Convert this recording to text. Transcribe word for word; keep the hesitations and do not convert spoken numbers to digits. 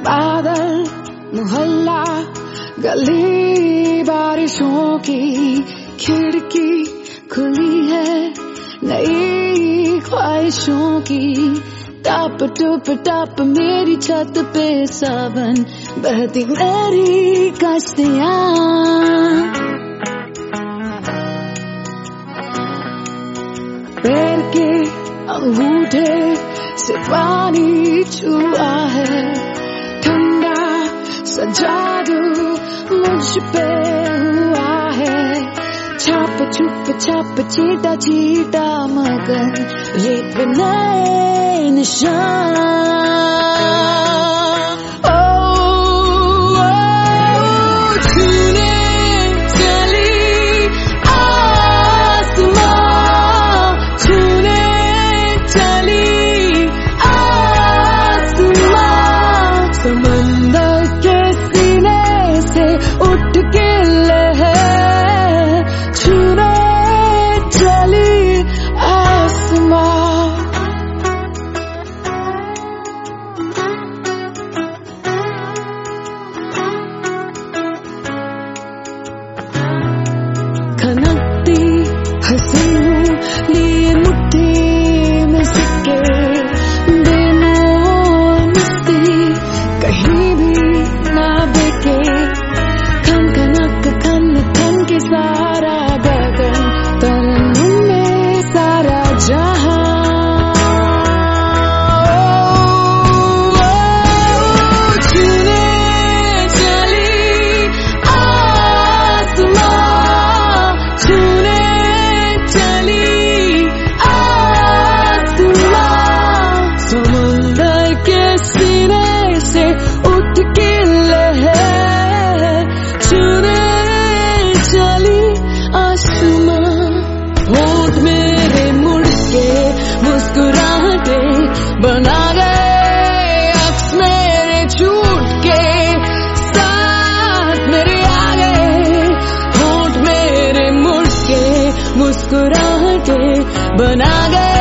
बादल मोहल्ला गली बारिशों की खिड़की खुली है नई ख्वाहिशों की। टप टप टप मेरी छत पे सावन बहती मेरी कश्तियाँ। पैर के अंगूठे से पानी छुआ है ठंडा सा जादू मुझ पे हुआ है। छाप छुप छाप चीटा चीटा मगन रेत पे नए निशान। समंदर के सीने से उठ के लहर छूने चली आसमां। खनकती हंसी हूँ लिए मुट्ठी में सिक्के कहीं भी ना बिके। खन खनक खन खन के सारा गगन तरन्नुम में सारा जहां। छूने चली आसमां छूने चली आसमां। समुंदर के सीने से उठ के लहर छूने चली आसमां। होंठ मेरे मुड़ के मुस्कुराहटे बना गए अक्स मेरे झूठ के साथ मेरे आ गए। होंठ मेरे मुड़ के मुस्कुराहटे बना गए